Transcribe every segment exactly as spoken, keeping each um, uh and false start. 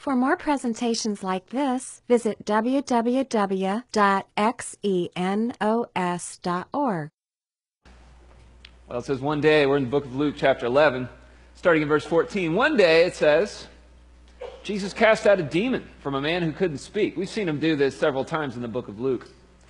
For more presentations like this, visit w w w dot xenos dot org. Well, it says one day, we're in the book of Luke, chapter eleven, starting in verse fourteen. One day, it says, Jesus cast out a demon from a man who couldn't speak. We've seen him do this several times in the book of Luke.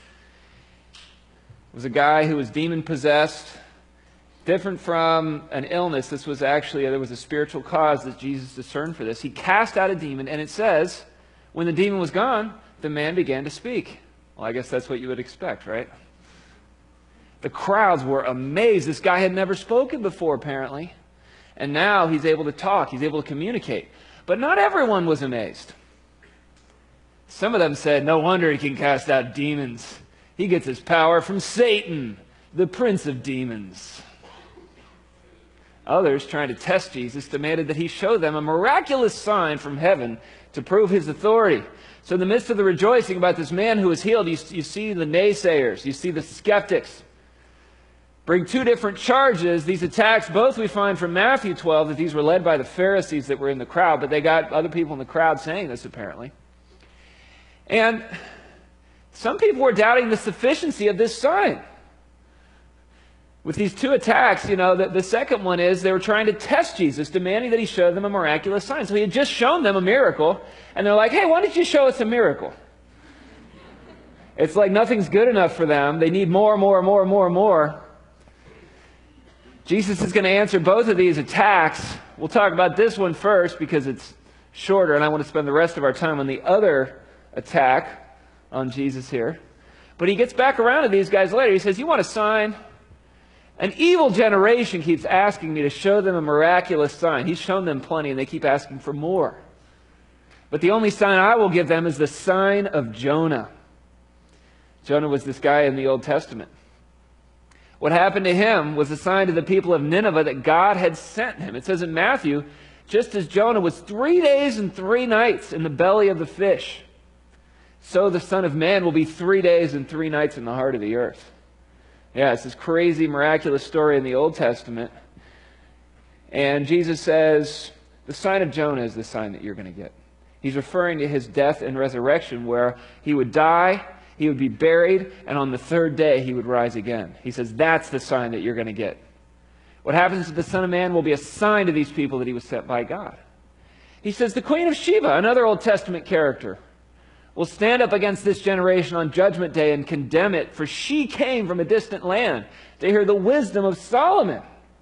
It was a guy who was demon-possessed. Different from an illness, this was actually, there was a spiritual cause that Jesus discerned for this. He cast out a demon, and it says, when the demon was gone, the man began to speak. Well, I guess that's what you would expect, right? The crowds were amazed. This guy had never spoken before, apparently. And now he's able to talk. He's able to communicate. But not everyone was amazed. Some of them said, no wonder he can cast out demons. He gets his power from Satan, the prince of demons. Others, trying to test Jesus, demanded that he show them a miraculous sign from heaven to prove his authority. So in the midst of the rejoicing about this man who was healed, you, you see the naysayers, you see the skeptics bring two different charges. These attacks, both we find from Matthew twelve, that these were led by the Pharisees that were in the crowd, but they got other people in the crowd saying this apparently. And some people were doubting the sufficiency of this sign. With these two attacks, you know, the, the second one is they were trying to test Jesus, demanding that he show them a miraculous sign. So he had just shown them a miracle, and they're like, hey, why don't you show us a miracle? It's like nothing's good enough for them. They need more, more, more, more, more. Jesus is going to answer both of these attacks. We'll talk about this one first because it's shorter, and I want to spend the rest of our time on the other attack on Jesus here. But he gets back around to these guys later. He says, you want a sign? An evil generation keeps asking me to show them a miraculous sign. He's shown them plenty, and they keep asking for more. But the only sign I will give them is the sign of Jonah. Jonah was this guy in the Old Testament. What happened to him was a sign to the people of Nineveh that God had sent him. It says in Matthew, just as Jonah was three days and three nights in the belly of the fish, so the Son of Man will be three days and three nights in the heart of the earth. Yeah, it's this crazy, miraculous story in the Old Testament. And Jesus says, the sign of Jonah is the sign that you're going to get. He's referring to his death and resurrection, where he would die, he would be buried, and on the third day he would rise again. He says, that's the sign that you're going to get. What happens to the Son of Man will be a sign to these people that he was sent by God. He says, the Queen of Sheba, another Old Testament character, will stand up against this generation on Judgment Day and condemn it, for she came from a distant land to hear the wisdom of Solomon.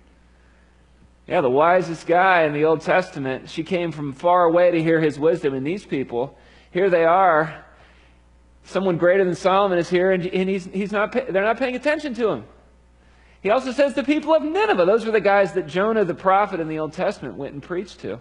Yeah, the wisest guy in the Old Testament. She came from far away to hear his wisdom. And these people, here they are. Someone greater than Solomon is here, and, and he's, he's not, they're not paying attention to him. He also says the people of Nineveh. Those were the guys that Jonah the prophet in the Old Testament went and preached to.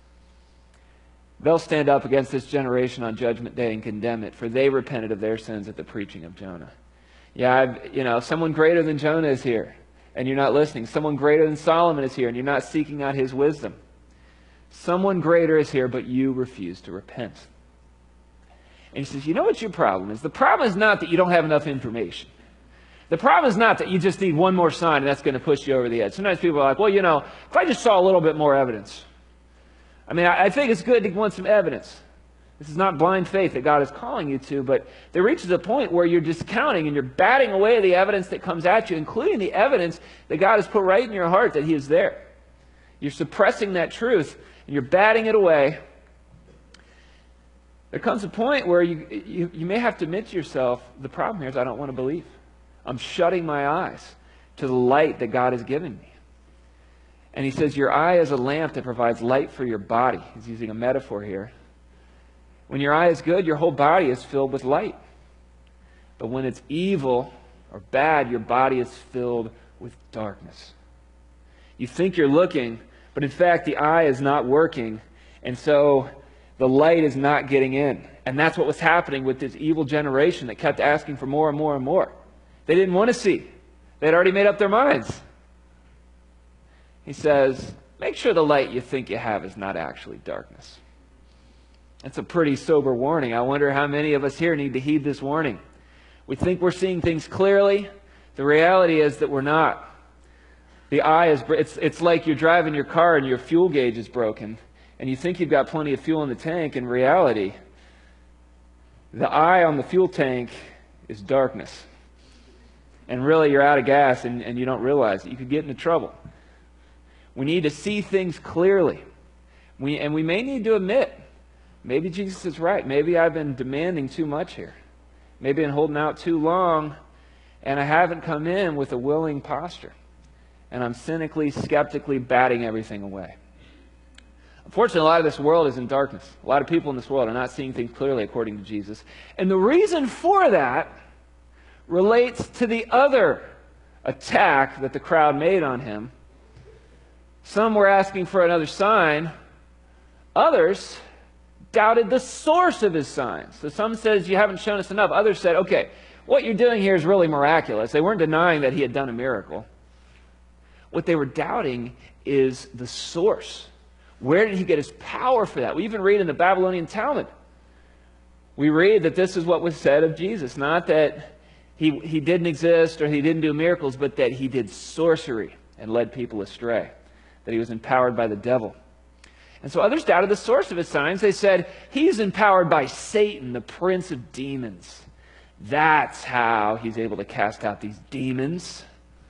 They'll stand up against this generation on Judgment Day and condemn it, for they repented of their sins at the preaching of Jonah. Yeah, I've, you know, someone greater than Jonah is here, and you're not listening. Someone greater than Solomon is here, and you're not seeking out his wisdom. Someone greater is here, but you refuse to repent. And he says, you know what your problem is? The problem is not that you don't have enough information. The problem is not that you just need one more sign, and that's going to push you over the edge. Sometimes people are like, well, you know, if I just saw a little bit more evidence. I mean, I think it's good to want some evidence. This is not blind faith that God is calling you to, but there reaches a point where you're discounting and you're batting away the evidence that comes at you, including the evidence that God has put right in your heart that he is there. You're suppressing that truth, and you're batting it away. There comes a point where you, you, you may have to admit to yourself, the problem here is I don't want to believe. I'm shutting my eyes to the light that God has given me. And he says, your eye is a lamp that provides light for your body. He's using a metaphor here. When your eye is good, your whole body is filled with light. But when it's evil or bad, your body is filled with darkness. You think you're looking, but in fact the eye is not working. And so the light is not getting in. And that's what was happening with this evil generation that kept asking for more and more and more. They didn't want to see. They'd already made up their minds. He says, make sure the light you think you have is not actually darkness. That's a pretty sober warning. I wonder how many of us here need to heed this warning. We think we're seeing things clearly. The reality is that we're not. The eye is, it's, it's like you're driving your car and your fuel gauge is broken. and you think you've got plenty of fuel in the tank. In reality, the eye on the fuel tank is darkness. And really, you're out of gas and, and you don't realize it. You could get into trouble. We need to see things clearly. We, and we may need to admit, maybe Jesus is right. Maybe I've been demanding too much here. Maybe I've been holding out too long, and I haven't come in with a willing posture. And I'm cynically, skeptically batting everything away. Unfortunately, a lot of this world is in darkness. A lot of people in this world are not seeing things clearly according to Jesus. And the reason for that relates to the other attack that the crowd made on him. Some were asking for another sign. Others doubted the source of his signs. So some says, you haven't shown us enough. Others said, okay, what you're doing here is really miraculous. They weren't denying that he had done a miracle. What they were doubting is the source. Where did he get his power for that? We even read in the Babylonian Talmud. We read that this is what was said of Jesus. Not that he, he didn't exist or he didn't do miracles, but that he did sorcery and led people astray. That he was empowered by the devil. And so others doubted the source of his signs. They said, he's empowered by Satan, the prince of demons. That's how he's able to cast out these demons.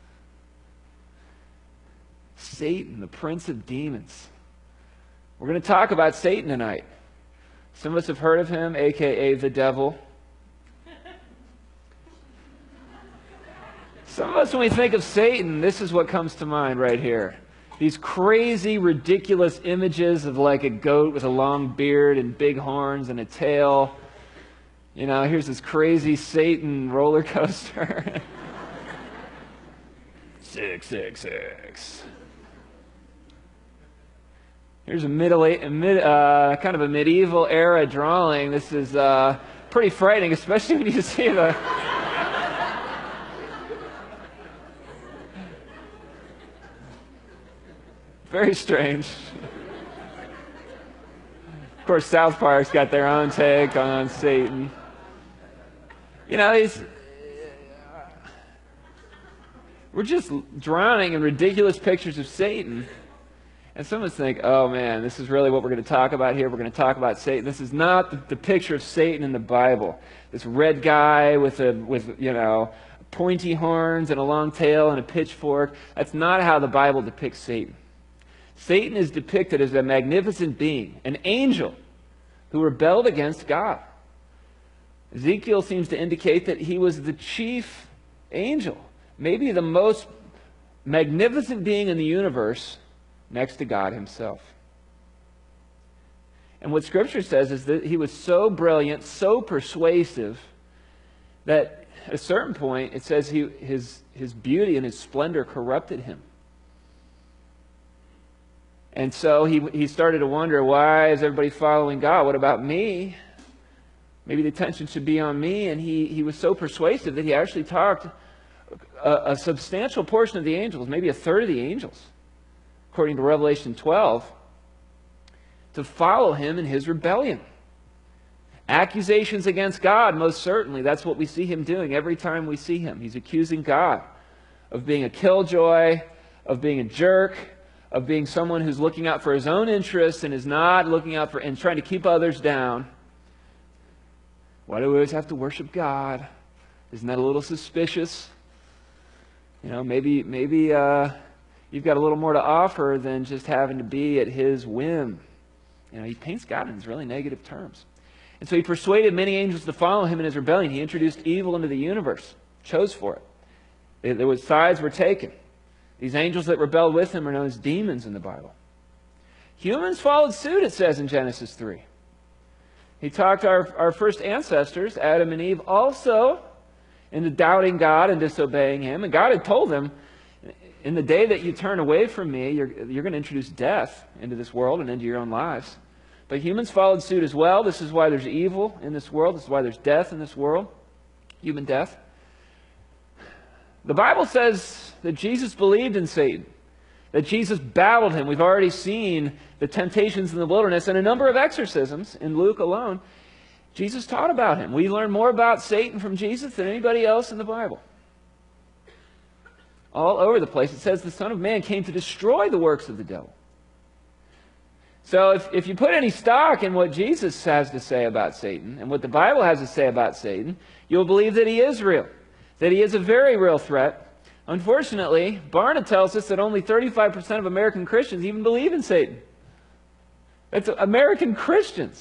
Satan, the prince of demons. We're going to talk about Satan tonight. Some of us have heard of him, a k a the devil. Some of us, when we think of Satan, this is what comes to mind right here. These crazy, ridiculous images of like a goat with a long beard and big horns and a tail. You know, here's this crazy Satan roller coaster. six six six. Here's a middle, a mid, uh, kind of a medieval era drawing. This is uh, pretty frightening, especially when you see the. Very strange. Of course, South Park's got their own take on Satan. You know, he's. We're just drowning in ridiculous pictures of Satan. And some of us think, oh man, this is really what we're going to talk about here. We're going to talk about Satan. This is not the, the picture of Satan in the Bible. This red guy with a, with, you know, pointy horns and a long tail and a pitchfork. That's not how the Bible depicts Satan. Satan is depicted as a magnificent being, an angel who rebelled against God. Ezekiel seems to indicate that he was the chief angel, maybe the most magnificent being in the universe, next to God himself. And what Scripture says is that he was so brilliant, so persuasive, that at a certain point it says he, his, his beauty and his splendor corrupted him. And so he, he started to wonder, why is everybody following God? What about me? Maybe the attention should be on me. And he, he was so persuasive that he actually talked a, a substantial portion of the angels, maybe a third of the angels, according to Revelation twelve, to follow him in his rebellion. Accusations against God, most certainly. That's what we see him doing every time we see him. He's accusing God of being a killjoy, of being a jerk, of being someone who's looking out for his own interests and is not looking out for and trying to keep others down. Why do we always have to worship God? Isn't that a little suspicious? You know, maybe maybe uh, you've got a little more to offer than just having to be at his whim. You know, he paints God in these really negative terms. And so he persuaded many angels to follow him in his rebellion. He introduced evil into the universe, chose for it. There was sides were taken. These angels that rebelled with him are known as demons in the Bible. Humans followed suit, it says in Genesis three. He talked our, our first ancestors, Adam and Eve, also into doubting God and disobeying him. And God had told them, in the day that you turn away from me, you're, you're going to introduce death into this world and into your own lives. But humans followed suit as well. This is why there's evil in this world. This is why there's death in this world, human death. The Bible says that Jesus believed in Satan, that Jesus battled him. We've already seen the temptations in the wilderness and a number of exorcisms in Luke alone. Jesus taught about him. We learn more about Satan from Jesus than anybody else in the Bible. All over the place, it says the Son of Man came to destroy the works of the devil. So if, if you put any stock in what Jesus has to say about Satan and what the Bible has to say about Satan, you'll believe that he is real, that he is a very real threat. Unfortunately, Barna tells us that only thirty-five percent of American Christians even believe in Satan. That's American Christians.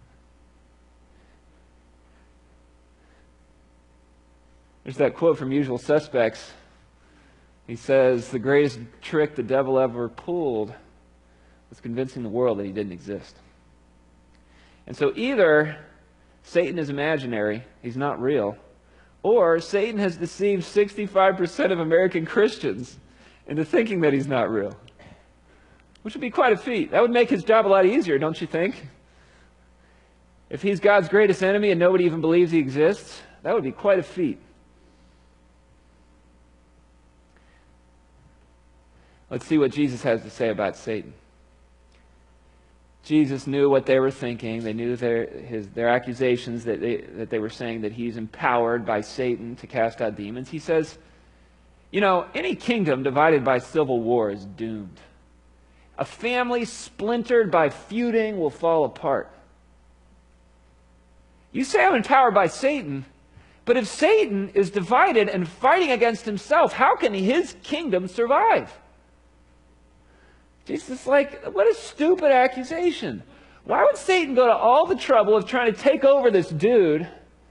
There's that quote from Usual Suspects. He says, the greatest trick the devil ever pulled was convincing the world that he didn't exist. And so either Satan is imaginary, he's not real, or Satan has deceived sixty-five percent of American Christians into thinking that he's not real, which would be quite a feat. That would make his job a lot easier, don't you think? If he's God's greatest enemy and nobody even believes he exists, that would be quite a feat. Let's see what Jesus has to say about Satan. Jesus knew what they were thinking. They knew their, his, their accusations that they, that they were saying that he's empowered by Satan to cast out demons. He says, you know, any kingdom divided by civil war is doomed. A family splintered by feuding will fall apart. You say I'm empowered by Satan, but if Satan is divided and fighting against himself, how can his kingdom survive? Jesus is like, what a stupid accusation. Why would Satan go to all the trouble of trying to take over this dude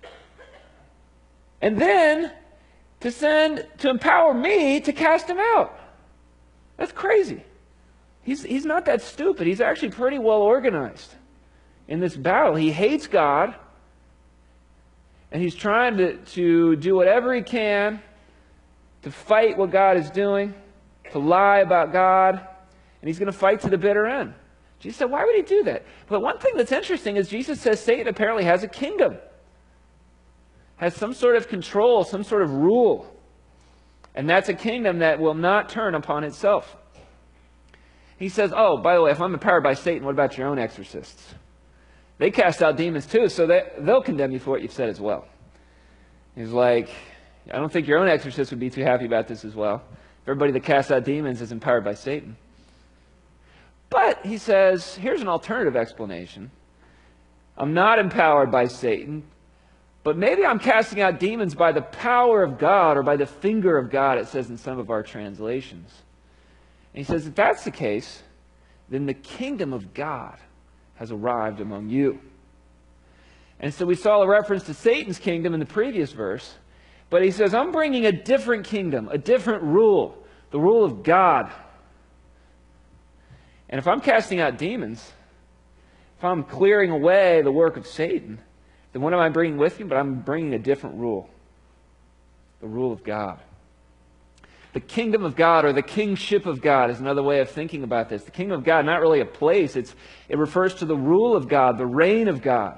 and then to send, to empower me to cast him out? That's crazy. He's, he's not that stupid. He's actually pretty well organized in this battle. He hates God, and he's trying to, to do whatever he can to fight what God is doing, to lie about God. And he's going to fight to the bitter end. Jesus said, why would he do that? But one thing that's interesting is Jesus says Satan apparently has a kingdom, has some sort of control, some sort of rule. And that's a kingdom that will not turn upon itself. He says, oh, by the way, if I'm empowered by Satan, what about your own exorcists? They cast out demons too, so they, they'll condemn you for what you've said as well. He's like, I don't think your own exorcists would be too happy about this as well. Everybody that casts out demons is empowered by Satan. But, he says, here's an alternative explanation. I'm not empowered by Satan, but maybe I'm casting out demons by the power of God or by the finger of God, it says in some of our translations. And he says, if that's the case, then the kingdom of God has arrived among you. And so we saw a reference to Satan's kingdom in the previous verse, but he says, I'm bringing a different kingdom, a different rule, the rule of God. And if I'm casting out demons, if I'm clearing away the work of Satan, then what am I bringing with me? But I'm bringing a different rule, the rule of God. The kingdom of God, or the kingship of God, is another way of thinking about this. The kingdom of God, not really a place. It's, it refers to the rule of God, the reign of God.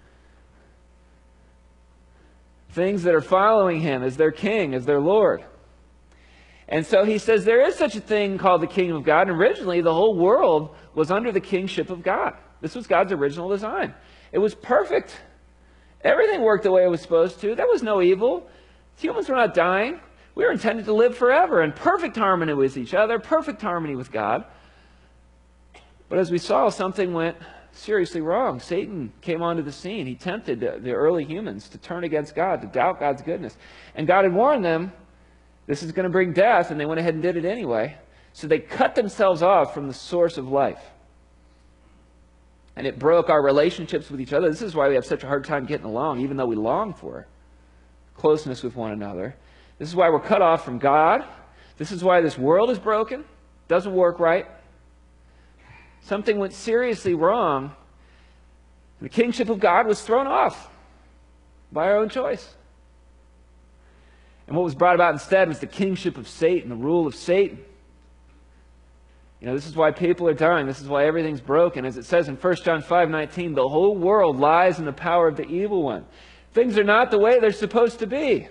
Things that are following him as their king, as their Lord. And so he says there is such a thing called the kingdom of God. And originally, the whole world was under the kingship of God. This was God's original design. It was perfect. Everything worked the way it was supposed to. There was no evil. Humans were not dying. We were intended to live forever in perfect harmony with each other, perfect harmony with God. But as we saw, something went seriously wrong. Satan came onto the scene. He tempted the early humans to turn against God, to doubt God's goodness. And God had warned them, this is going to bring death, and they went ahead and did it anyway. So they cut themselves off from the source of life. And it broke our relationships with each other. This is why we have such a hard time getting along, even though we long for closeness with one another. This is why we're cut off from God. This is why this world is broken, doesn't work right. Something went seriously wrong. The kingship of God was thrown off by our own choice. And what was brought about instead was the kingship of Satan, the rule of Satan. You know, this is why people are dying. This is why everything's broken. As it says in First John five nineteen, the whole world lies in the power of the evil one. Things are not the way they're supposed to be.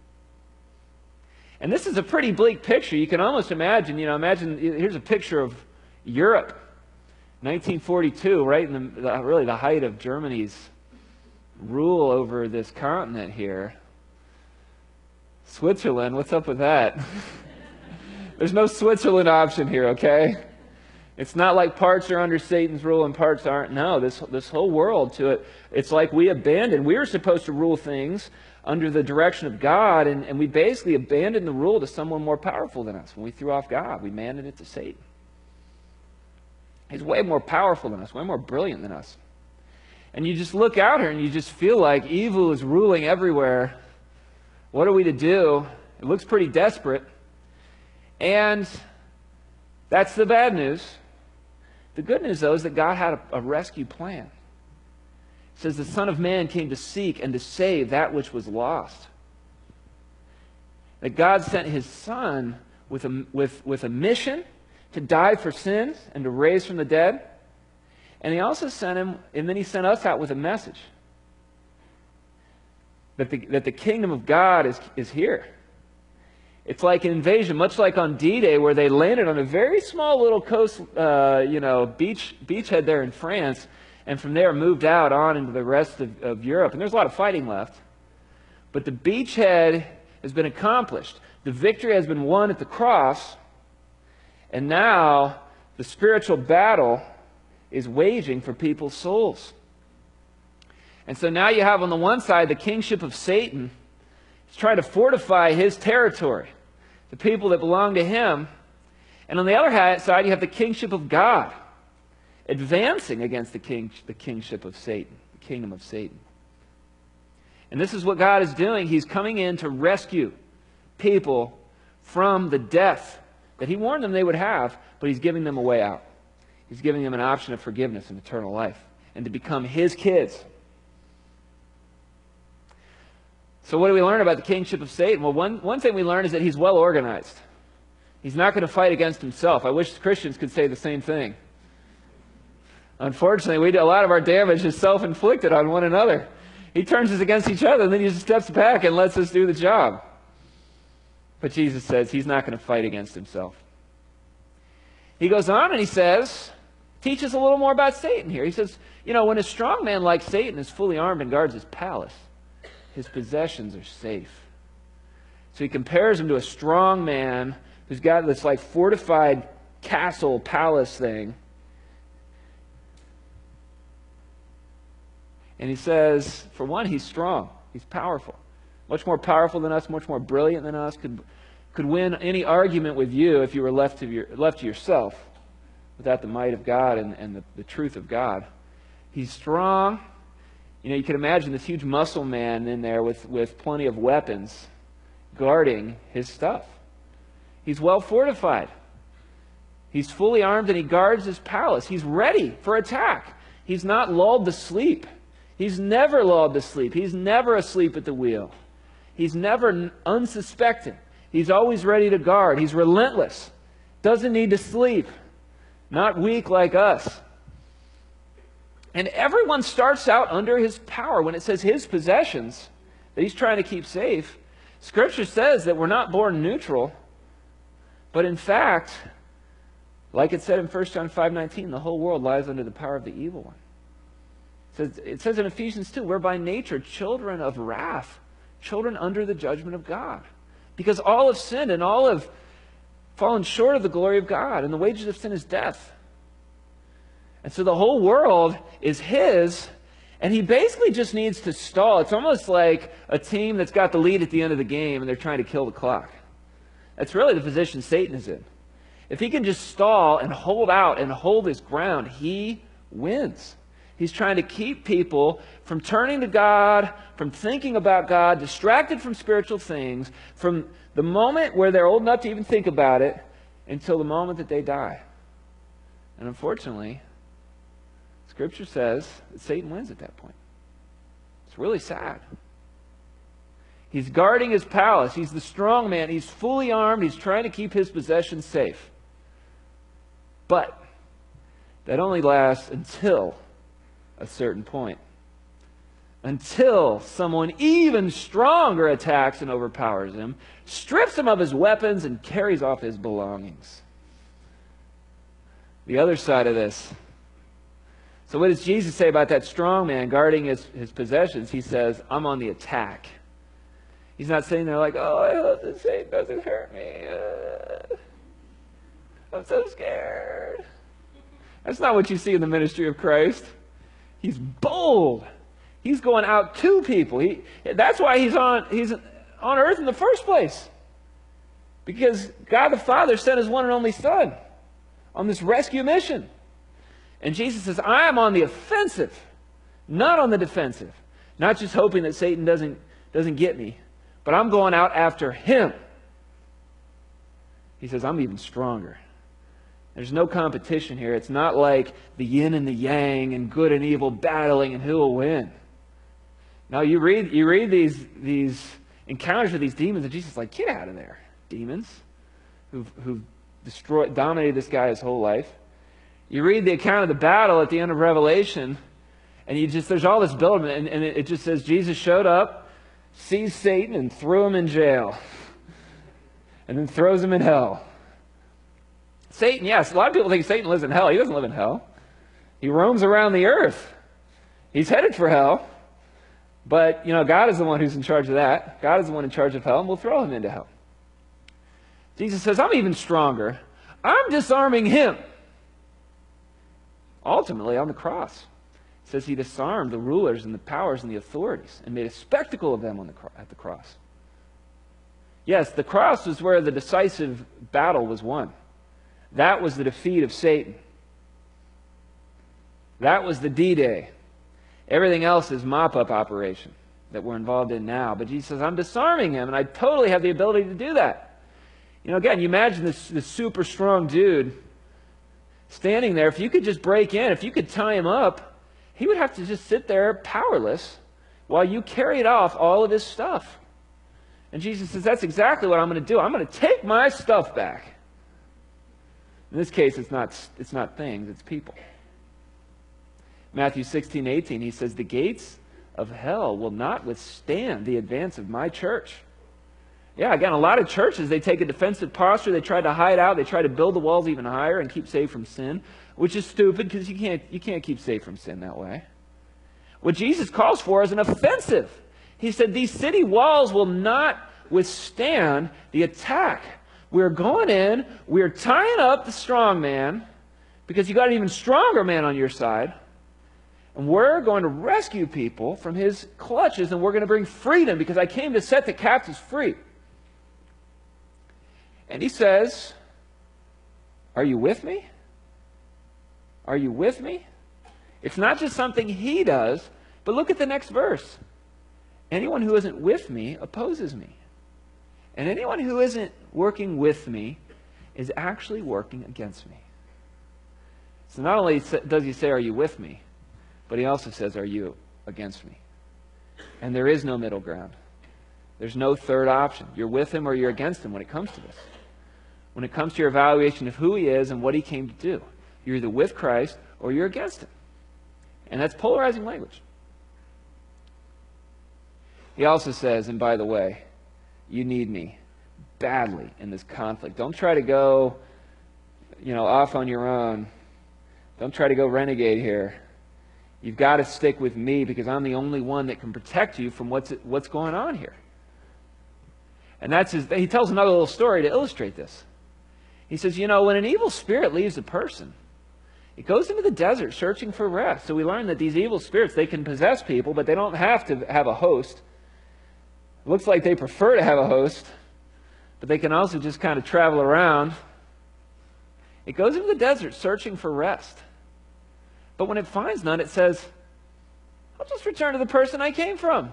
And this is a pretty bleak picture. You can almost imagine, you know, imagine, here's a picture of Europe, nineteen forty-two, right in the, the really the height of Germany's rule over this continent here. Switzerland, what's up with that? There's no Switzerland option here, okay? It's not like parts are under Satan's rule and parts aren't. No, this, this whole world to it, it's like we abandoned. We were supposed to rule things under the direction of God, and, and we basically abandoned the rule to someone more powerful than us. When we threw off God, we handed it to Satan. He's way more powerful than us, way more brilliant than us. And you just look out here and you just feel like evil is ruling everywhere. What are we to do? It looks pretty desperate. And that's the bad news. The good news, though, is that God had a, a rescue plan. It says the Son of Man came to seek and to save that which was lost. That God sent His Son with a, with, with a mission to die for sins and to raise from the dead. And He also sent Him, and then He sent us out with a message. That the, that the kingdom of God is, is here. It's like an invasion, much like on D-Day, where they landed on a very small little coast, uh, you know, beach beachhead there in France, and from there moved out on into the rest of, of Europe. And there's a lot of fighting left. But the beachhead has been accomplished. The victory has been won at the cross. And now the spiritual battle is waging for people's souls. And so now you have on the one side the kingship of Satan. He's trying to fortify his territory, the people that belong to him. And on the other side, you have the kingship of God advancing against the, king, the kingship of Satan, the kingdom of Satan. And this is what God is doing. He's coming in to rescue people from the death that He warned them they would have, but He's giving them a way out. He's giving them an option of forgiveness and eternal life, and to become His kids. So what do we learn about the kingship of Satan? Well, one, one thing we learn is that he's well organized. He's not going to fight against himself. I wish Christians could say the same thing. Unfortunately, we do, a lot of our damage is self-inflicted on one another. He turns us against each other, and then he just steps back and lets us do the job. But Jesus says He's not going to fight against Himself. He goes on and He says, teach us a little more about Satan here. He says, you know, when a strong man like Satan is fully armed and guards his palace, his possessions are safe. So He compares him to a strong man who's got this like fortified castle, palace thing. And He says, for one, he's strong. He's powerful. Much more powerful than us, much more brilliant than us, could, could win any argument with you if you were left to, your, left to yourself without the might of God and, and the, the truth of God. He's strong. You know, you can imagine this huge muscle man in there with, with plenty of weapons guarding his stuff. He's well fortified. He's fully armed and he guards his palace. He's ready for attack. He's not lulled to sleep. He's never lulled to sleep. He's never asleep at the wheel. He's never unsuspecting. He's always ready to guard. He's relentless. Doesn't need to sleep. Not weak like us. And everyone starts out under his power. When it says his possessions that he's trying to keep safe, Scripture says that we're not born neutral. But in fact, like it said in First John five nineteen, the whole world lies under the power of the evil one. It says, it says in Ephesians two, we're by nature children of wrath, children under the judgment of God. Because all have sinned and all have fallen short of the glory of God, and the wages of sin is death. And so the whole world is His, and He basically just needs to stall. It's almost like a team that's got the lead at the end of the game and they're trying to kill the clock. That's really the position Satan is in. If he can just stall and hold out and hold his ground, he wins. He's trying to keep people from turning to God, from thinking about God, distracted from spiritual things, from the moment where they're old enough to even think about it until the moment that they die. And unfortunately, Scripture says that Satan wins at that point. It's really sad. He's guarding his palace. He's the strong man. He's fully armed. He's trying to keep his possessions safe. But that only lasts until a certain point. Until someone even stronger attacks and overpowers him, strips him of his weapons, and carries off his belongings. The other side of this. So what does Jesus say about that strong man guarding his, his possessions? He says, I'm on the attack. He's not sitting there like, oh, I hope that Satan doesn't hurt me. Uh, I'm so scared. That's not what you see in the ministry of Christ. He's bold. He's going out to people. He, that's why he's on, he's on earth in the first place. Because God the Father sent his one and only Son on this rescue mission. And Jesus says, I am on the offensive, not on the defensive. Not just hoping that Satan doesn't, doesn't get me, but I'm going out after him. He says, I'm even stronger. There's no competition here. It's not like the yin and the yang and good and evil battling and who will win. Now you read you read these these encounters with these demons, and Jesus is like, get out of there, demons, who've, who've destroyed, dominated this guy his whole life. You read the account of the battle at the end of Revelation, and you just there's all this build, and, and it just says Jesus showed up, seized Satan, and threw him in jail, and then throws him in hell. Satan, yes, a lot of people think Satan lives in hell. He doesn't live in hell. He roams around the earth. He's headed for hell. But, you know, God is the one who's in charge of that. God is the one in charge of hell, and we'll throw him into hell. Jesus says, I'm even stronger. I'm disarming him. Ultimately, on the cross, it says he disarmed the rulers and the powers and the authorities and made a spectacle of them on the cro- at the cross. Yes, the cross was where the decisive battle was won. That was the defeat of Satan. That was the D-Day. Everything else is mop-up operation that we're involved in now. But Jesus says, I'm disarming him, and I totally have the ability to do that. You know, again, you imagine this, this super strong dude standing there. If you could just break in, if you could tie him up, he would have to just sit there powerless while you carried off all of his stuff. And Jesus says, that's exactly what I'm going to do. I'm going to take my stuff back. In this case, it's not, it's not things, it's people. Matthew sixteen, eighteen, he says, the gates of hell will not withstand the advance of my church. Yeah, again, a lot of churches, they take a defensive posture. They try to hide out. They try to build the walls even higher and keep safe from sin, which is stupid because you can't, you can't keep safe from sin that way. What Jesus calls for is an offensive. He said, these city walls will not withstand the attack. We're going in, we're tying up the strong man because you got an even stronger man on your side. And we're going to rescue people from his clutches, and we're going to bring freedom because I came to set the captives free. And he says, are you with me? Are you with me? It's not just something he does, but look at the next verse. Anyone who isn't with me opposes me. And anyone who isn't working with me is actually working against me. So not only does he say, are you with me? But he also says, are you against me? And there is no middle ground. There's no third option. You're with him or you're against him when it comes to this. When it comes to your evaluation of who he is and what he came to do. You're either with Christ or you're against him. And that's polarizing language. He also says, and by the way, you need me badly in this conflict. Don't try to go, you know, off on your own. Don't try to go renegade here. You've got to stick with me because I'm the only one that can protect you from what's what's going on here. And that's his, he tells another little story to illustrate this. He says, you know, when an evil spirit leaves a person, it goes into the desert searching for rest. So we learn that these evil spirits, they can possess people, but they don't have to have a host. It looks like they prefer to have a host, but they can also just kind of travel around. It goes into the desert searching for rest. But when it finds none, it says, I'll just return to the person I came from.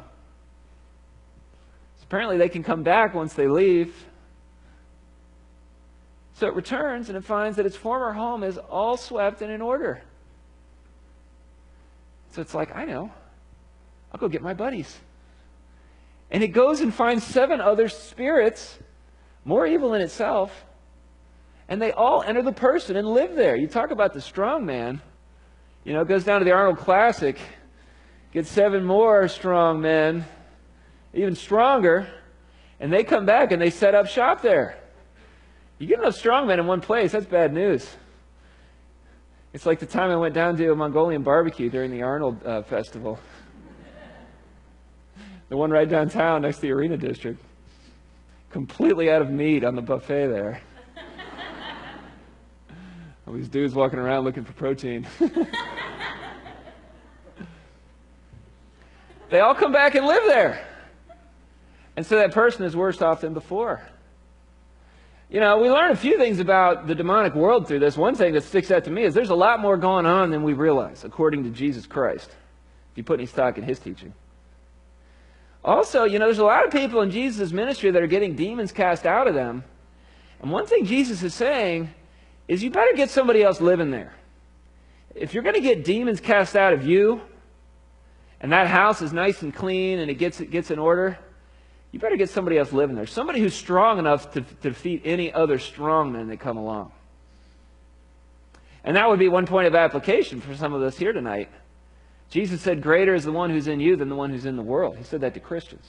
So apparently they can come back once they leave. So it returns and it finds that its former home is all swept and in order. So it's like, I know. I'll go get my buddies. And it goes and finds seven other spirits, more evil in itself, and they all enter the person and live there. You talk about the strong man. You know, it goes down to the Arnold Classic, gets seven more strong men, even stronger, and they come back and they set up shop there. You get enough strong men in one place, that's bad news. It's like the time I went down to a Mongolian barbecue during the Arnold uh, Festival. The one right downtown next to the Arena District. Completely out of meat on the buffet there. All these dudes walking around looking for protein. They all come back and live there. And so that person is worse off than before. You know, we learn a few things about the demonic world through this. One thing that sticks out to me is there's a lot more going on than we realize, according to Jesus Christ, if you put any stock in his teaching. Also, you know, there's a lot of people in Jesus' ministry that are getting demons cast out of them. And one thing Jesus is saying is you better get somebody else living there. If you're going to get demons cast out of you, and that house is nice and clean and it gets, it gets in order, you better get somebody else living there. Somebody who's strong enough to, to defeat any other strongmen that come along. And that would be one point of application for some of us here tonight. Jesus said, greater is the one who's in you than the one who's in the world. He said that to Christians.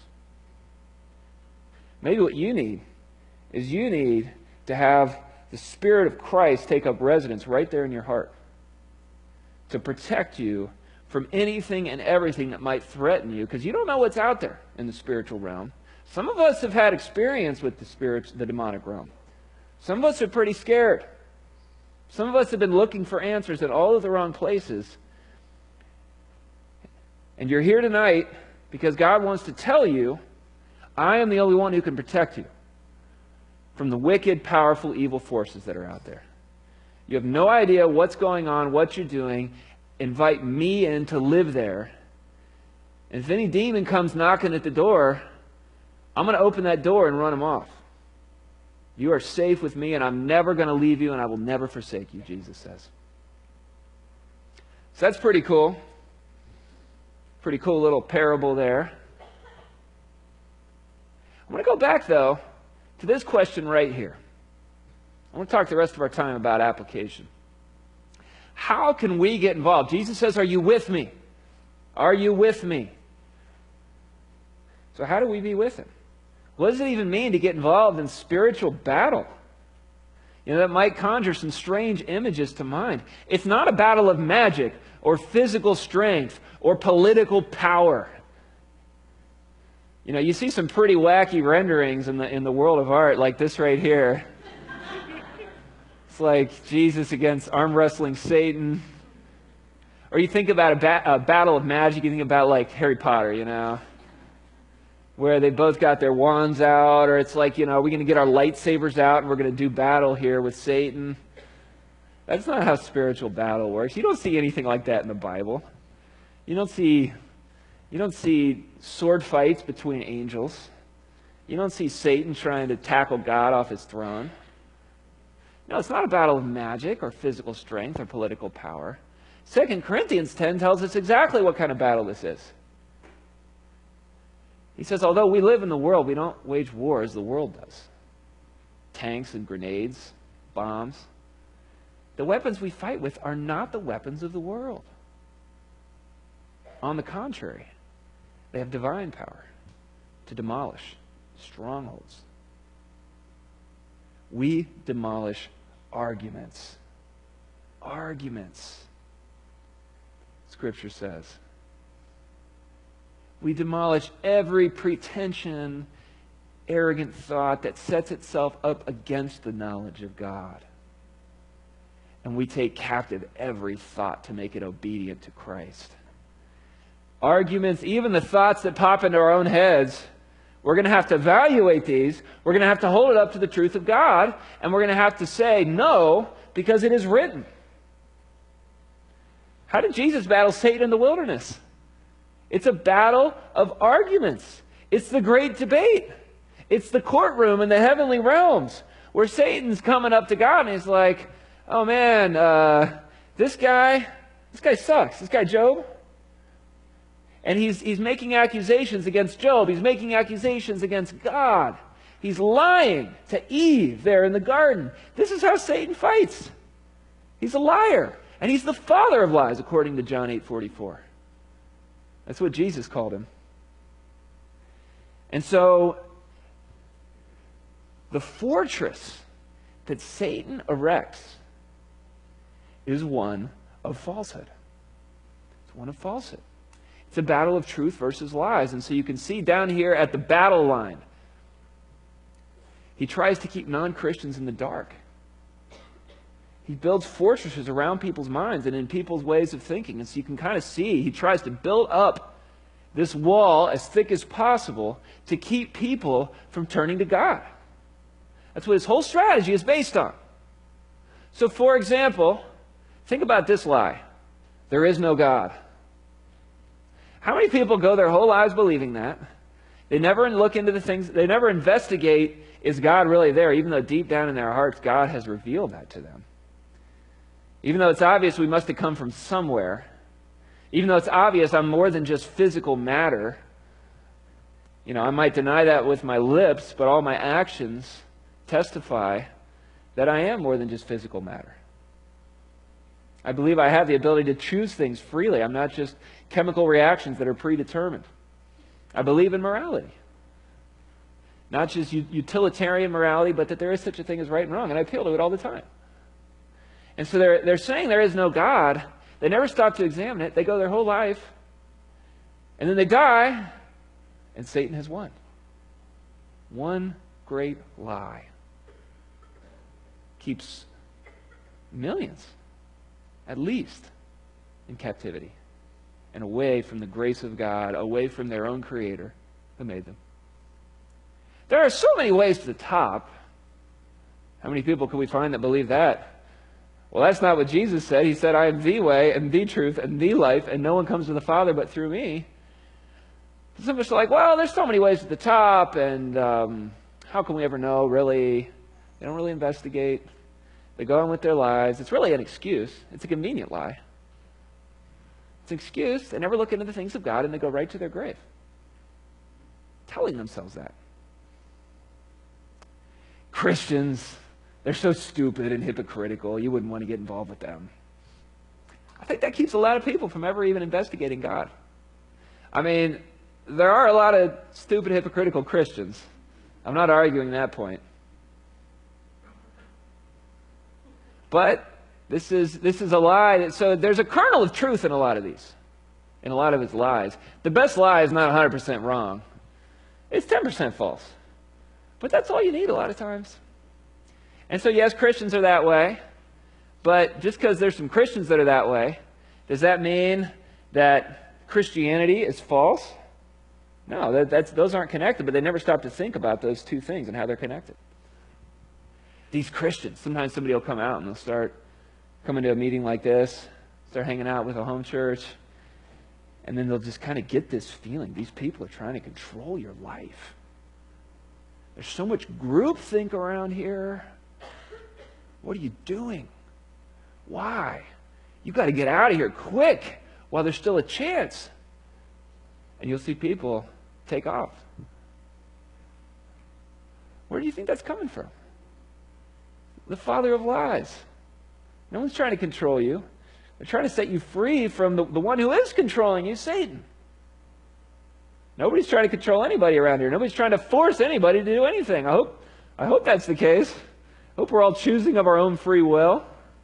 Maybe what you need is you need to have the Spirit of Christ take up residence right there in your heart to protect you from anything and everything that might threaten you, because you don't know what's out there in the spiritual realm. Some of us have had experience with the spirits, the demonic realm. Some of us are pretty scared. Some of us have been looking for answers in all of the wrong places. And you're here tonight because God wants to tell you, I am the only one who can protect you from the wicked, powerful, evil forces that are out there. You have no idea what's going on, what you're doing. Invite me in to live there. And if any demon comes knocking at the door, I'm going to open that door and run him off. You are safe with me, and I'm never going to leave you, and I will never forsake you, Jesus says. So that's pretty cool. Pretty cool little parable there. I'm going to go back, though, to this question right here. I want to talk the rest of our time about application. How can we get involved? Jesus says, are you with me? Are you with me? So how do we be with him? What does it even mean to get involved in spiritual battle? You know, that might conjure some strange images to mind. It's not a battle of magic or physical strength or political power. You know, you see some pretty wacky renderings in the, in the world of art, like this right here. It's like Jesus against arm wrestling Satan. Or you think about a, ba- a battle of magic, you think about like Harry Potter, you know, where they both got their wands out, or it's like, you know, are we going to get our lightsabers out and we're going to do battle here with Satan? That's not how spiritual battle works. You don't see anything like that in the Bible. You don't see, you don't see sword fights between angels. You don't see Satan trying to tackle God off his throne. No, it's not a battle of magic or physical strength or political power. Second Corinthians ten tells us exactly what kind of battle this is. He says, although we live in the world, we don't wage war as the world does. Tanks and grenades, bombs. The weapons we fight with are not the weapons of the world. On the contrary, they have divine power to demolish strongholds. We demolish arguments. Arguments, Scripture says. We demolish every pretension, arrogant thought that sets itself up against the knowledge of God. And we take captive every thought to make it obedient to Christ. Arguments, even the thoughts that pop into our own heads, we're going to have to evaluate these. We're going to have to hold it up to the truth of God. And we're going to have to say no, because it is written. How did Jesus battle Satan in the wilderness? It's a battle of arguments. It's the great debate. It's the courtroom in the heavenly realms where Satan's coming up to God and he's like, oh man, uh, this guy, this guy sucks. This guy Job. And he's, he's making accusations against Job. He's making accusations against God. He's lying to Eve there in the garden. This is how Satan fights. He's a liar. And he's the father of lies, according to John eight forty-four. That's what Jesus called him. And so, the fortress that Satan erects is one of falsehood. It's one of falsehood. It's a battle of truth versus lies. And so you can see down here at the battle line, he tries to keep non-Christians in the dark. He builds fortresses around people's minds and in people's ways of thinking. And so you can kind of see he tries to build up this wall as thick as possible to keep people from turning to God. That's what his whole strategy is based on. So, for example, think about this lie. There is no God. How many people go their whole lives believing that? They never look into the things, they never investigate, is God really there, even though deep down in their hearts, God has revealed that to them. Even though it's obvious we must have come from somewhere, even though it's obvious I'm more than just physical matter, you know, I might deny that with my lips, but all my actions testify that I am more than just physical matter. I believe I have the ability to choose things freely. I'm not just chemical reactions that are predetermined. I believe in morality. Not just utilitarian morality, but that there is such a thing as right and wrong, and I appeal to it all the time. And so they're, they're saying there is no God. They never stop to examine it. They go their whole life, and then they die, and Satan has won. One great lie keeps millions, at least, in captivity and away from the grace of God, away from their own Creator who made them. There are so many ways to the top. How many people can we find that believe that? Well, that's not what Jesus said. He said, I am the way and the truth and the life, and no one comes to the Father but through me. Some of us are like, well, there's so many ways to the top, and um, how can we ever know, really? They don't really investigate. They go on with their lives. It's really an excuse. It's a convenient lie. It's an excuse. They never look into the things of God, and they go right to their grave, telling themselves that. Christians, they're so stupid and hypocritical, you wouldn't want to get involved with them. I think that keeps a lot of people from ever even investigating God. I mean, there are a lot of stupid, hypocritical Christians. I'm not arguing that point. But this is this is a lie. So there's a kernel of truth in a lot of these, in a lot of his lies. The best lie is not one hundred percent wrong. It's ten percent false. But that's all you need a lot of times. And so, yes, Christians are that way. But just because there's some Christians that are that way, does that mean that Christianity is false? No, that, that's, those aren't connected, but they never stop to think about those two things and how they're connected. These Christians, sometimes somebody will come out and they'll start coming to a meeting like this, start hanging out with a home church, and then they'll just kind of get this feeling. These people are trying to control your life. There's so much groupthink around here. What are you doing? Why? You've got to get out of here quick while there's still a chance. And you'll see people take off. Where do you think that's coming from? The father of lies. No one's trying to control you. They're trying to set you free from the, the one who is controlling you, Satan. Nobody's trying to control anybody around here. Nobody's trying to force anybody to do anything. I hope, I hope that's the case. I hope we're all choosing of our own free will.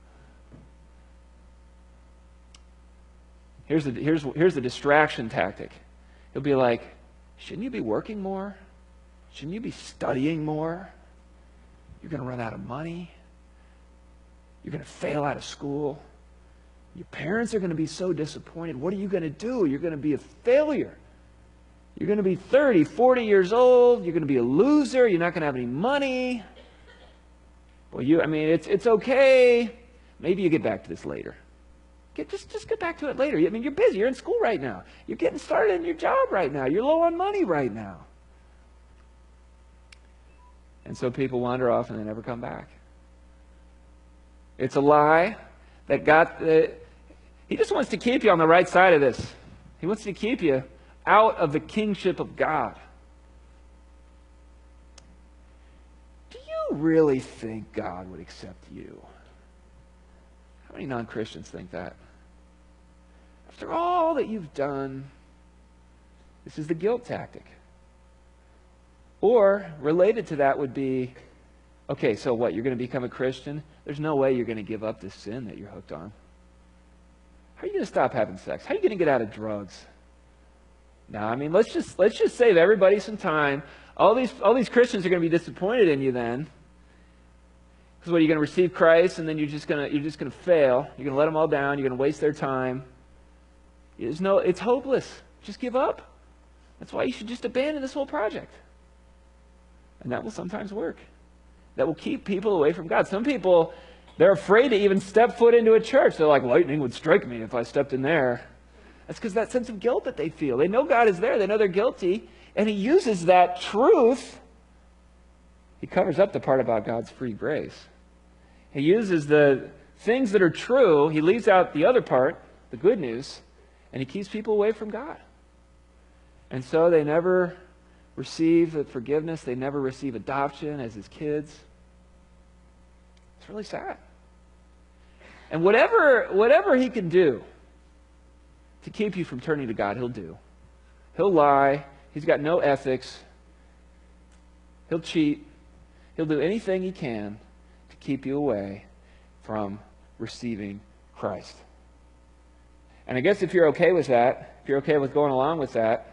Here's the, here's, here's the distraction tactic. He'll be like, shouldn't you be working more? Shouldn't you be studying more? You're going to run out of money. You're going to fail out of school. Your parents are going to be so disappointed. What are you going to do? You're going to be a failure. You're going to be thirty, forty years old. You're going to be a loser. You're not going to have any money. Well, you, I mean, it's it's okay. Maybe you get back to this later. Get, just, just get back to it later. I mean, you're busy. You're in school right now. You're getting started in your job right now. You're low on money right now. And so people wander off and they never come back. It's a lie that got the... He just wants to keep you on the right side of this. He wants to keep you out of the kingship of God. Do you really think God would accept you? How many non-Christians think that? After all that you've done, this is the guilt tactic. Or, related to that would be, okay, so what, you're going to become a Christian? There's no way you're going to give up this sin that you're hooked on. How are you going to stop having sex? How are you going to get out of drugs? No, I mean, let's just let's just save everybody some time. All these all these Christians are going to be disappointed in you then. Because what, are you going to receive Christ and then you're just going to you're just going to fail? You're going to let them all down. You're going to waste their time. There's no, it's hopeless. Just give up. That's why you should just abandon this whole project. And that will sometimes work. That will keep people away from God. Some people, they're afraid to even step foot into a church. They're like, lightning would strike me if I stepped in there. That's because that sense of guilt that they feel. They know God is there. They know they're guilty. And he uses that truth. He covers up the part about God's free grace. He uses the things that are true. He leaves out the other part, the good news, and he keeps people away from God. And so they never receive the forgiveness. They never receive adoption as his kids. It's really sad. And whatever, whatever he can do to keep you from turning to God, he'll do. He'll lie. He's got no ethics. He'll cheat. He'll do anything he can to keep you away from receiving Christ. And I guess if you're okay with that, if you're okay with going along with that,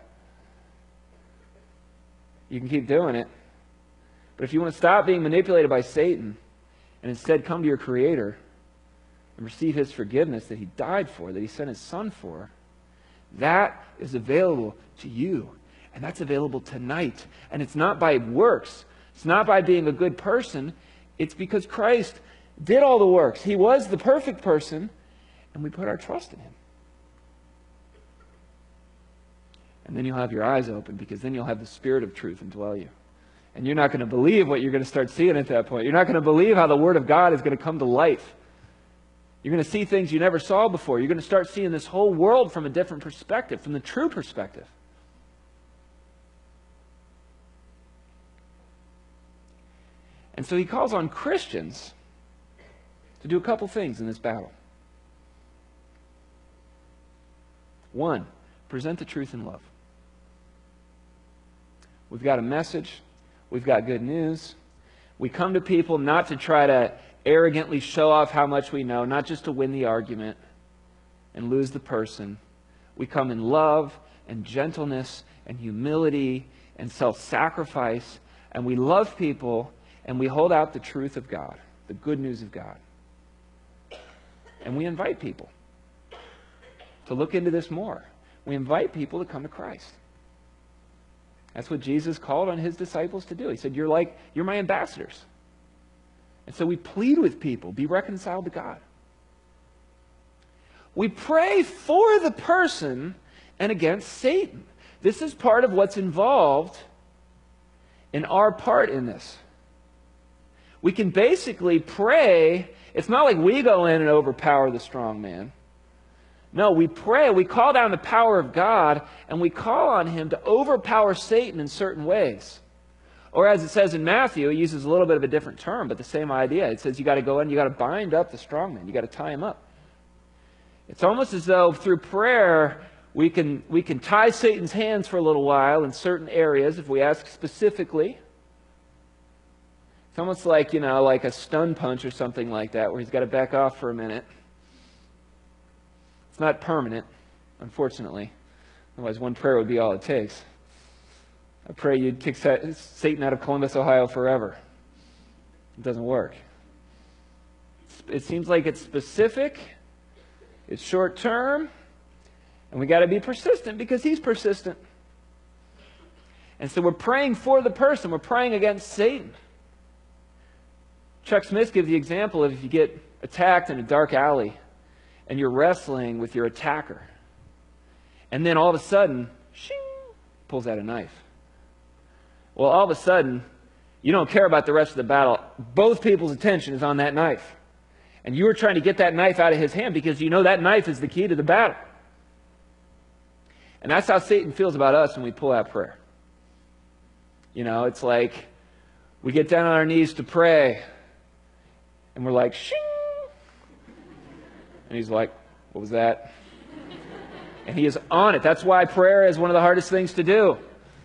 you can keep doing it. But if you want to stop being manipulated by Satan and instead come to your Creator and receive his forgiveness that he died for, that he sent his Son for, that is available to you. And that's available tonight. And it's not by works. It's not by being a good person. It's because Christ did all the works. He was the perfect person, and we put our trust in him. And then you'll have your eyes open, because then you'll have the Spirit of truth indwell you. And you're not going to believe what you're going to start seeing at that point. You're not going to believe how the Word of God is going to come to life. You're going to see things you never saw before. You're going to start seeing this whole world from a different perspective, from the true perspective. And so he calls on Christians to do a couple things in this battle. One, present the truth in love. We've got a message. We've got good news. We come to people not to try to arrogantly show off how much we know, not just to win the argument and lose the person. We come in love and gentleness and humility and self-sacrifice, and we love people, and we hold out the truth of God, the good news of God. And we invite people to look into this more. We invite people to come to Christ. That's what Jesus called on his disciples to do. He said, you're like, you're my ambassadors. And so we plead with people, be reconciled to God. We pray for the person and against Satan. This is part of what's involved in our part in this. We can basically pray. It's not like we go in and overpower the strong man. No, we pray, we call down the power of God, and we call on him to overpower Satan in certain ways. Or as it says in Matthew, it uses a little bit of a different term, but the same idea. It says you got to go in, you got to bind up the strong man, you got to tie him up. It's almost as though through prayer we can we can tie Satan's hands for a little while in certain areas if we ask specifically. It's almost like, you know, like a stun punch or something like that, where he's got to back off for a minute. It's not permanent, unfortunately. Otherwise, one prayer would be all it takes. I pray you'd kick Satan out of Columbus, Ohio forever. It doesn't work. It seems like it's specific, it's short term, and we got to be persistent because he's persistent. And so we're praying for the person, we're praying against Satan. Chuck Smith gives the example of if you get attacked in a dark alley and you're wrestling with your attacker, and then all of a sudden, shing, pulls out a knife. Well, all of a sudden, you don't care about the rest of the battle. Both people's attention is on that knife. And you are trying to get that knife out of his hand because you know that knife is the key to the battle. And that's how Satan feels about us when we pull out prayer. You know, it's like we get down on our knees to pray, and we're like, shing! And he's like, what was that? And he is on it. That's why prayer is one of the hardest things to do.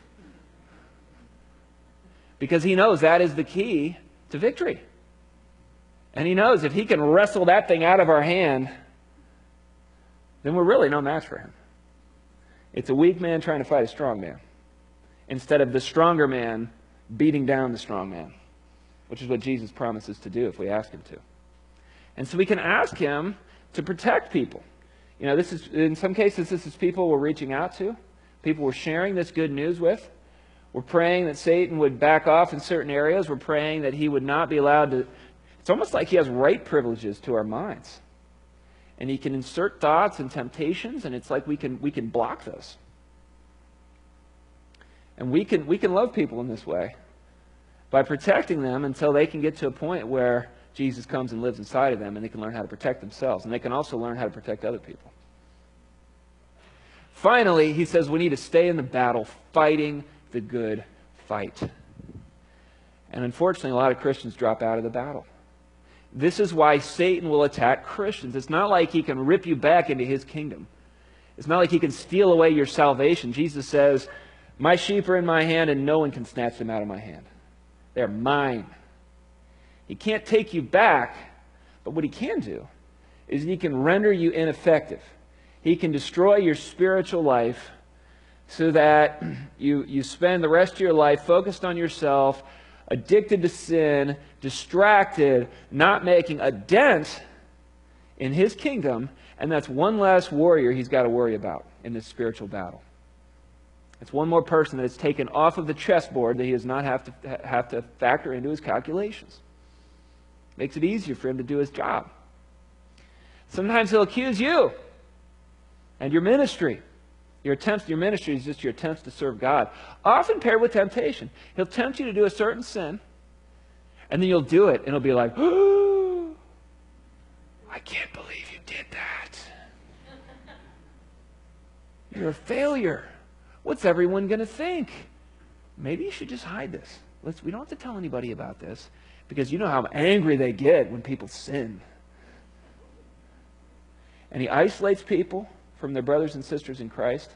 Because he knows that is the key to victory. And he knows if he can wrestle that thing out of our hand, then we're really no match for him. It's a weak man trying to fight a strong man, instead of the stronger man beating down the strong man. which is what Jesus promises to do if we ask him to. And so we can ask him to protect people. You know, this is, in some cases, this is people we're reaching out to, people we're sharing this good news with. We're praying that Satan would back off in certain areas. We're praying that he would not be allowed to. It's almost like he has right privileges to our minds. And he can insert thoughts and temptations, and it's like we can we can block those. And we can we can love people in this way by protecting them until they can get to a point where Jesus comes and lives inside of them, and they can learn how to protect themselves. And they can also learn how to protect other people. Finally, he says we need to stay in the battle, fighting the good fight. And unfortunately, a lot of Christians drop out of the battle. This is why Satan will attack Christians. It's not like he can rip you back into his kingdom. It's not like he can steal away your salvation. Jesus says, my sheep are in my hand, and no one can snatch them out of my hand. They're mine. He can't take you back, but what he can do is he can render you ineffective. He can destroy your spiritual life so that you, you spend the rest of your life focused on yourself, addicted to sin, distracted, not making a dent in his kingdom, and that's one less warrior he's got to worry about in this spiritual battle. It's one more person that is taken off of the chessboard that he does not have to have to factor into his calculations. Makes it easier for him to do his job. Sometimes he'll accuse you and your ministry. Your attempts, your ministry is just your attempts to serve God, often paired with temptation. He'll tempt you to do a certain sin, and then you'll do it, and it'll be like, oh, I can't believe you did that. You're a failure. What's everyone going to think? Maybe you should just hide this. Let's, we don't have to tell anybody about this, because you know how angry they get when people sin. And he isolates people from their brothers and sisters in Christ.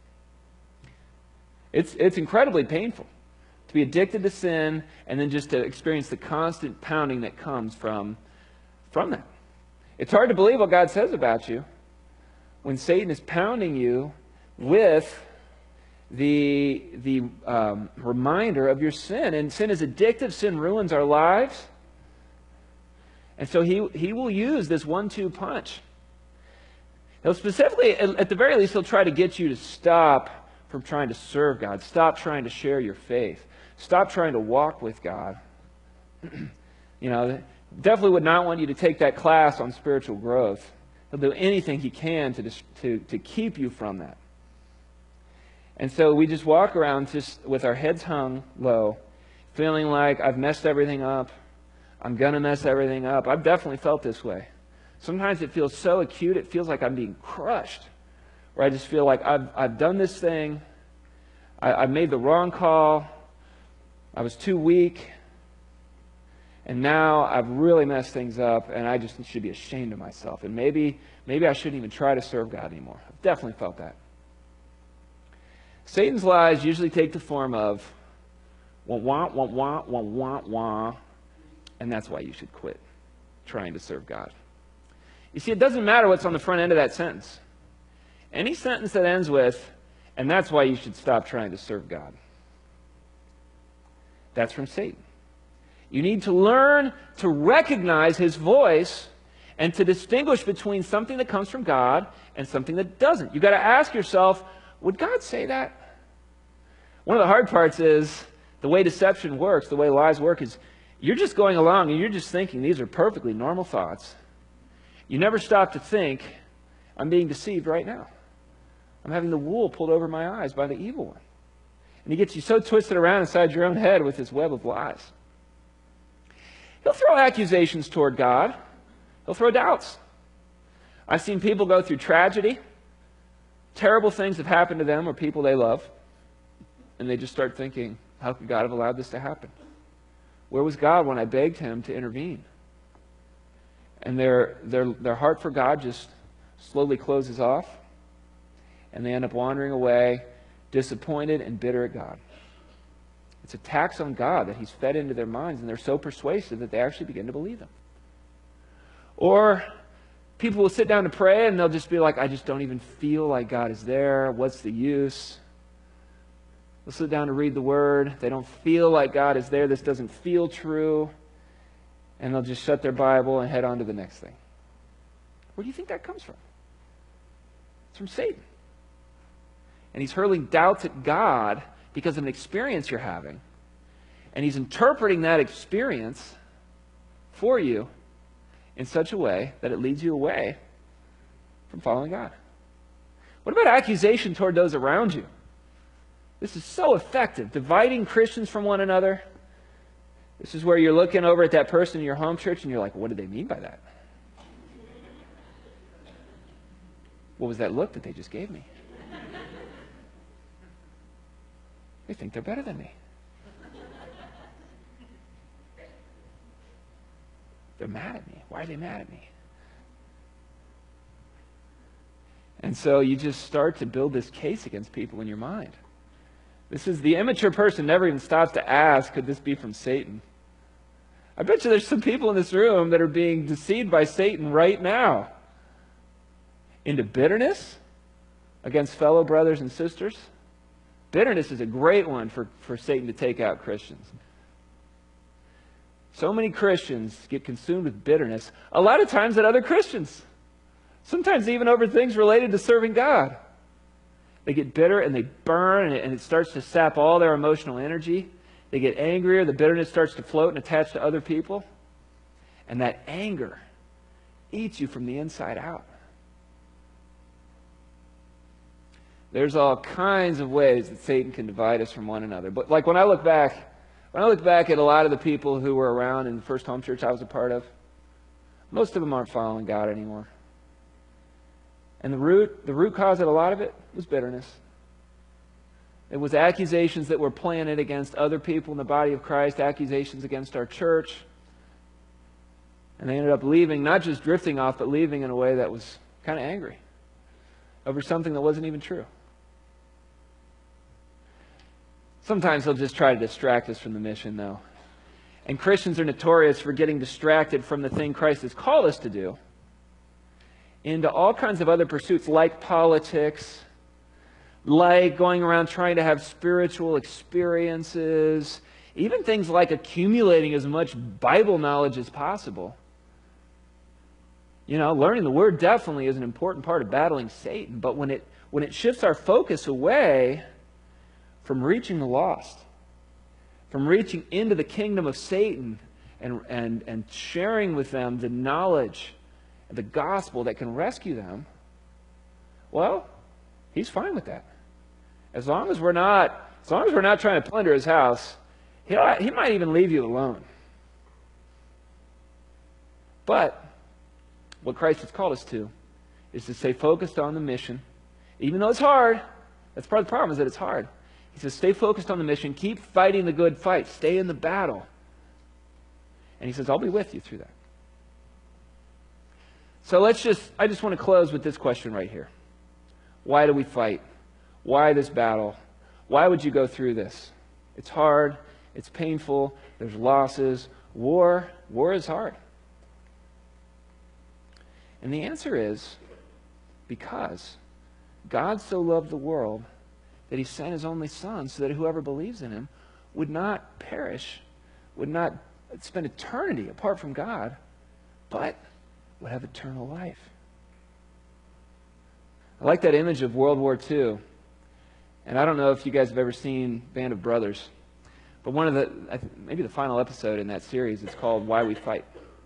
It's, it's incredibly painful to be addicted to sin and then just to experience the constant pounding that comes from, from that. It's hard to believe what God says about you when Satan is pounding you with the, the um, reminder of your sin. And sin is addictive. Sin ruins our lives. And so he, he will use this one two punch. He'll specifically, at the very least, he'll try to get you to stop from trying to serve God. Stop trying to share your faith. Stop trying to walk with God. You know, definitely would not want you to take that class on spiritual growth. He'll do anything he can to, to, to keep you from that. And so we just walk around just with our heads hung low, feeling like I've messed everything up. I'm going to mess everything up. I've definitely felt this way. Sometimes it feels so acute, it feels like I'm being crushed. Where I just feel like I've, I've done this thing, I, I made the wrong call, I was too weak, and now I've really messed things up, and I just should be ashamed of myself. And maybe, maybe I shouldn't even try to serve God anymore. I've definitely felt that. Satan's lies usually take the form of wah, wah, wah, wah, wah, wah, wah, and that's why you should quit trying to serve God. You see, it doesn't matter what's on the front end of that sentence. Any sentence that ends with, and that's why you should stop trying to serve God. That's from Satan. You need to learn to recognize his voice and to distinguish between something that comes from God and something that doesn't. You've got to ask yourself, would God say that? One of the hard parts is the way deception works, the way lies work, is you're just going along and you're just thinking these are perfectly normal thoughts. You never stop to think, I'm being deceived right now. I'm having the wool pulled over my eyes by the evil one. And he gets you so twisted around inside your own head with his web of lies. He'll throw accusations toward God. He'll throw doubts. I've seen people go through tragedy. Terrible things have happened to them or people they love. And they just start thinking, how could God have allowed this to happen? Where was God when I begged him to intervene? And their, their, their heart for God just slowly closes off. And they end up wandering away, disappointed and bitter at God. It's attacks on God that he's fed into their minds, and they're so persuasive that they actually begin to believe them. Or people will sit down to pray, and they'll just be like, I just don't even feel like God is there. What's the use? They'll sit down to read the Word. They don't feel like God is there. This doesn't feel true. And they'll just shut their Bible and head on to the next thing. Where do you think that comes from? It's from Satan. And he's hurling doubts at God because of an experience you're having. And he's interpreting that experience for you in such a way that it leads you away from following God. What about accusation toward those around you? This is so effective, dividing Christians from one another. This is where you're looking over at that person in your home church and you're like, what did they mean by that? What was that look that they just gave me? They think they're better than me. They're mad at me. Why are they mad at me? And so you just start to build this case against people in your mind. This is the immature person never even stops to ask, could this be from Satan? I bet you there's some people in this room that are being deceived by Satan right now into bitterness against fellow brothers and sisters. Bitterness is a great one for, for Satan to take out Christians. So many Christians get consumed with bitterness, a lot of times at other Christians. Sometimes even over things related to serving God. They get bitter and they burn, and it, and it starts to sap all their emotional energy. They get angrier, the bitterness starts to float and attach to other people. And that anger eats you from the inside out. There's all kinds of ways that Satan can divide us from one another. But like when I look back, when I look back at a lot of the people who were around in the first home church I was a part of, most of them aren't following God anymore. And the root, the root cause of a lot of it was bitterness. It was accusations that were planted against other people in the body of Christ, accusations against our church. And they ended up leaving, not just drifting off, but leaving in a way that was kind of angry over something that wasn't even true. Sometimes they'll just try to distract us from the mission, though. And Christians are notorious for getting distracted from the thing Christ has called us to do into all kinds of other pursuits, like politics, like going around trying to have spiritual experiences, even things like accumulating as much Bible knowledge as possible. You know, learning the Word definitely is an important part of battling Satan, but when it when it shifts our focus away from reaching the lost, from reaching into the kingdom of Satan and, and, and sharing with them the knowledge and the gospel that can rescue them, well, he's fine with that. As long as we're not, as long as we're not trying to plunder his house, he'll, he might even leave you alone. But what Christ has called us to is to stay focused on the mission, even though it's hard. That's part of the problem, is that it's hard. He says, stay focused on the mission. Keep fighting the good fight. Stay in the battle. And he says, I'll be with you through that. So let's just, I just want to close with this question right here. Why do we fight? Why this battle? Why would you go through this? It's hard. It's painful. There's losses. War, war is hard. And the answer is because God so loved the world that he sent his only Son so that whoever believes in him would not perish, would not spend eternity apart from God, but would have eternal life. I like that image of World War Two. And I don't know if you guys have ever seen Band of Brothers, but one of the, maybe the final episode in that series is called Why We Fight.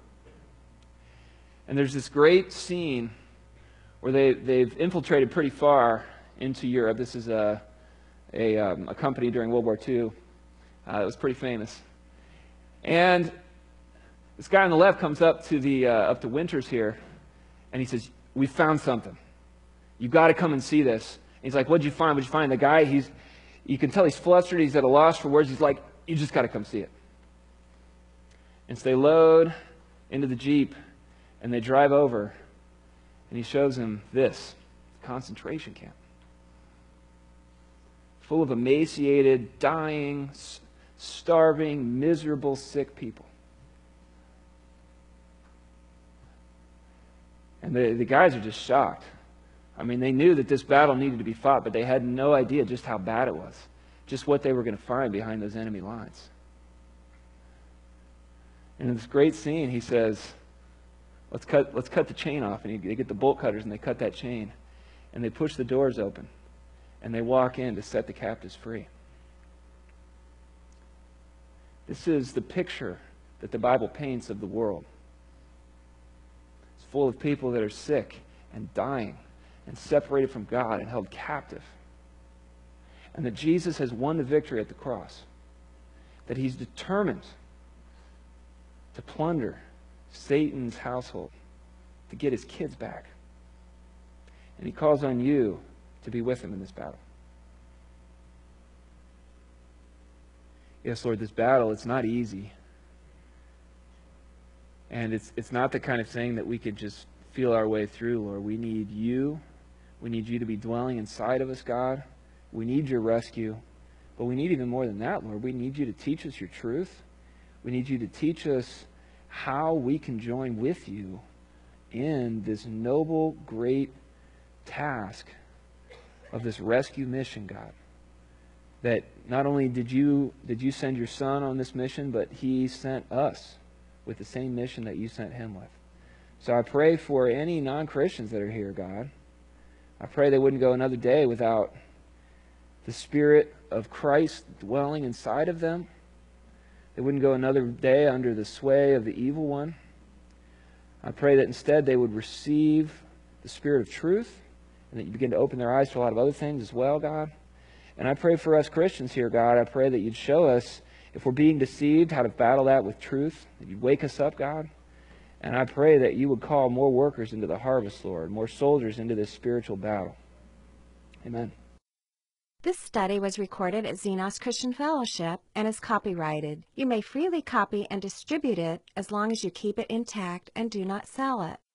And there's this great scene where they, they've infiltrated pretty far into Europe. This is a, a, um, a company during World War Two uh, that was pretty famous. And this guy on the left comes up to the uh, up to Winters here, and he says, "We found something. You've got to come and see this." And he's like, "What'd you find? What'd you find?" The guy, he's you can tell he's flustered. He's at a loss for words. He's like, "You just got to come see it." And so they load into the Jeep, and they drive over, and he shows him this concentration camp full of emaciated, dying, starving, miserable, sick people. And the, the guys are just shocked. I mean, they knew that this battle needed to be fought, but they had no idea just how bad it was. just what they were going to find behind those enemy lines. And in this great scene, he says, let's cut, let's cut the chain off. And they get the bolt cutters and they cut that chain. And they push the doors open. And they walk in to set the captives free. This is the picture that the Bible paints of the world. It's full of people that are sick and dying and separated from God and held captive. And that Jesus has won the victory at the cross. That he's determined to plunder Satan's household, to get his kids back. And he calls on you to be with him in this battle. Yes, Lord, this battle, it's not easy. And it's it's not the kind of thing that we could just feel our way through, Lord. We need you. We need you to be dwelling inside of us, God. We need your rescue. But we need even more than that, Lord. We need you to teach us your truth. We need you to teach us how we can join with you in this noble, great task of this rescue mission, God. That not only did you did you send your Son on this mission, but he sent us with the same mission that you sent him with. So I pray for any non-Christians that are here, God. I pray they wouldn't go another day without the Spirit of Christ dwelling inside of them. They wouldn't go another day under the sway of the evil one. I pray that instead they would receive the Spirit of truth, and that you begin to open their eyes to a lot of other things as well, God. And I pray for us Christians here, God. I pray that you'd show us, if we're being deceived, how to battle that with truth. That you'd wake us up, God. And I pray that you would call more workers into the harvest, Lord. More soldiers into this spiritual battle. Amen. This study was recorded at Xenos Christian Fellowship and is copyrighted. You may freely copy and distribute it as long as you keep it intact and do not sell it.